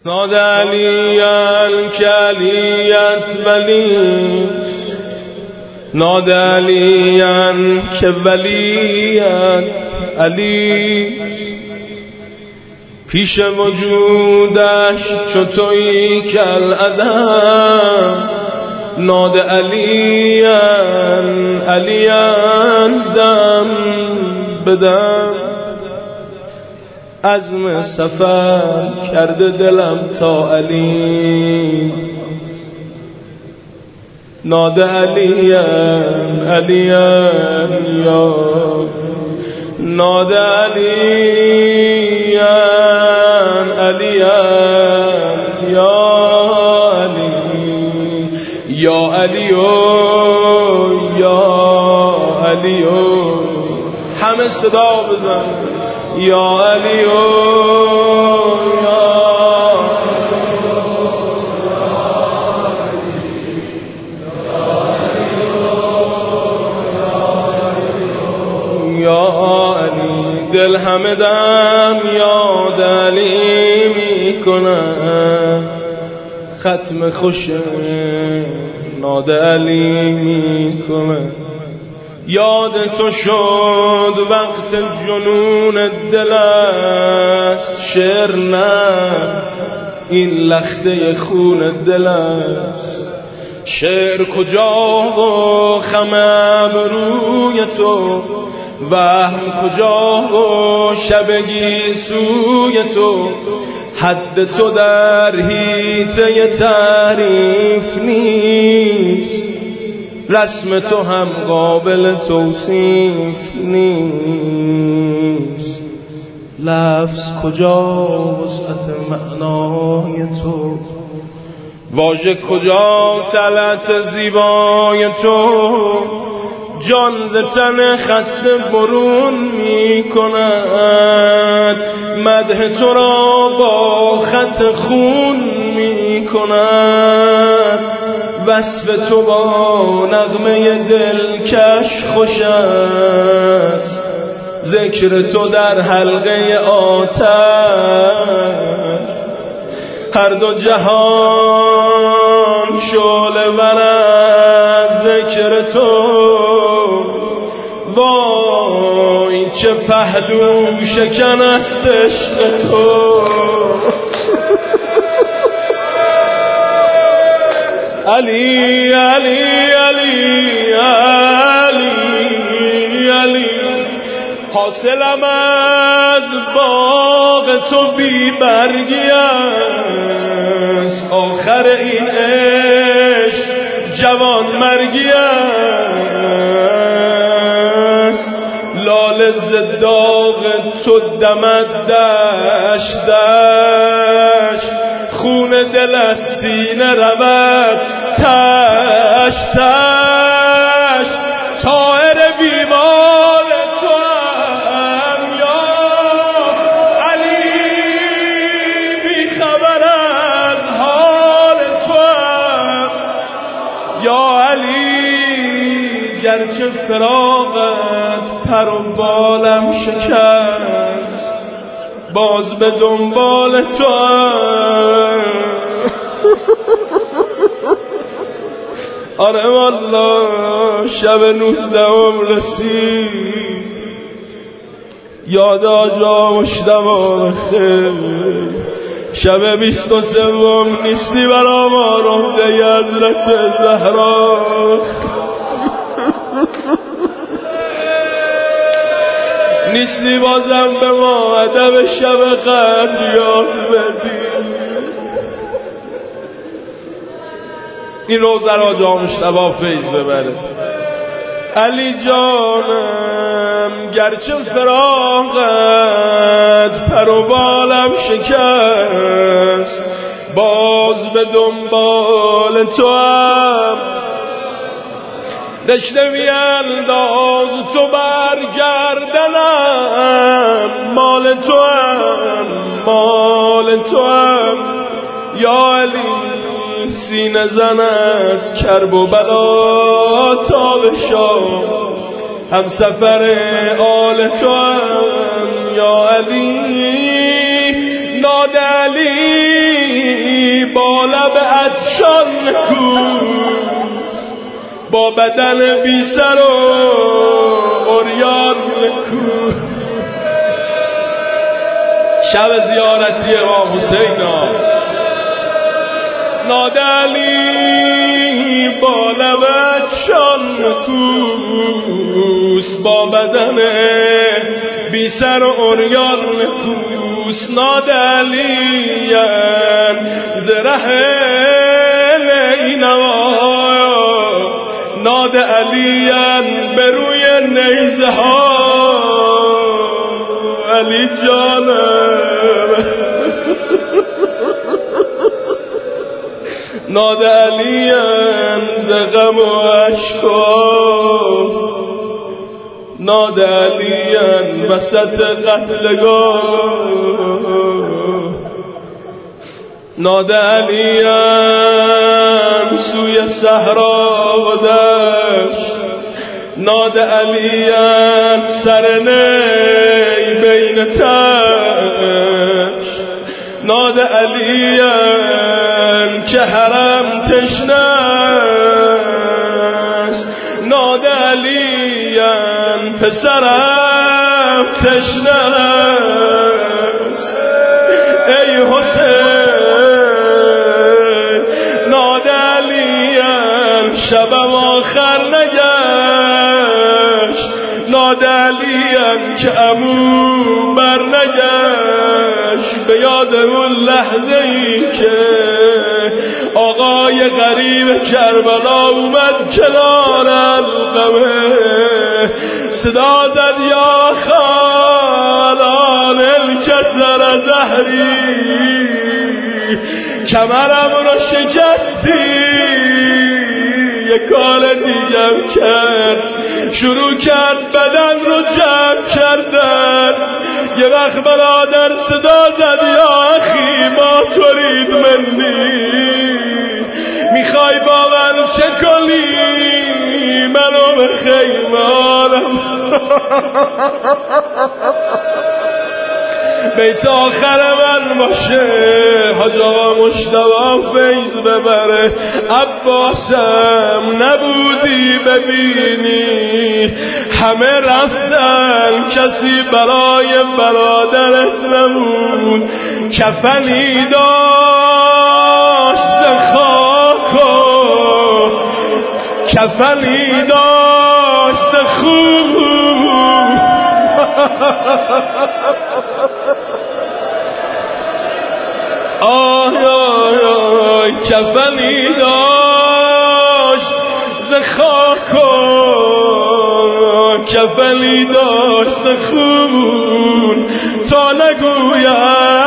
نادى عليا كعليت وليش نادى عليا كوليت علیش پیش وجودش چطوری کل ادم نادى عليا دم بدم عزم سفر کرده دلم تا علی نادى عليا یا نادى عليا یا علی همه صدا بزن یا علی دل همه دم یاد علی میکنه ختم خوش نادى علی میکنه یاد تو شد وقت جنون دل است شعر نه این لخته خون دل است شعر کجا و خم ابروی تو وهم کجا و شبگی سوی تو حد تو در حیطه تعریف نیست رسم تو هم قابل توصیف نیست لفظ کجا وسعت معنای تو واژه کجا طلعت زیبای تو جان ز تن خسته برون می کند مدح تو را با خط خون می کند وصف تو با نغمه دلکش خوش است ذکر تو در حلقه آتش هر دو جهان شعله ور از ذکر تو وای چه پهلو شکن است عشق تو علی علی علی علی علی حاصلم از باغ تو بی برگی است آخر این عشق جوان مرگی است لاله ز داغ تو دمد دشت دشت خون دل از سینه رود تش تش طایر بیمار تو هم یا علی بی خبر از حال تو هم یا علی گرچه فراقت پر و بالم شکست باز به دنبال تو آره والله شب 19 رسید یاد آجا مشتبه خیل شب 23 نیستی برا ما روزه حضرت زهرا نیستی بازم به ما ادب شب قدر یاد بدی این روزه را جا مشتبه فیض ببره علی جانم گرچه فراقت پر و بالم شکست باز به دنبال تو هم دشته میانداز تو برگردنم مال تو هم یا علی سینه زن از کرب و بلا تا به شام هم سفر آل تو هم یا علی نادى علی نکوس با بدن بی سر و عریان نکوس. شب زیارتی امام حسینا ناده علی با لبت شان نکوس با بدن بی سر و عریان نکوس. ناده علیان زره نینوا ناده علیان بروی نیزه ها علی جانم ناده علیان زغم و عشقا ناده علیان وسط قتلگاه ناده علیان سوی صحرا و دشت ناده علیان سر نی بین تشت ناده علیان که حرم تشنست ناده علیان پسرم تشنست ای حسین ناده علیان شبم آخر نگشت ناده علیان که عمو بر نگشت به یاد اون لحظه ای که آقای غریب کربلا اومد کنار القمه صدا زد یا خالان الکسر زهری کمرم رو شکستی یه کار دیگم کرد شروع کرد بدن رو جمع کردن یه وقت برادر صدا زد یا اخی ما ترید منی میخوای با من چه کنی منو به خیمانم بیت آخر من باشه حاج آقا مجتبی فیض ببره عباسم نبودی ببینی همه رفتن کسی برای برادرت نمون کفنی داشت خاکو کفنی داشت خوب آی آی آی کفنی داشت ز خاک و کفنی داشت خون تا نگویم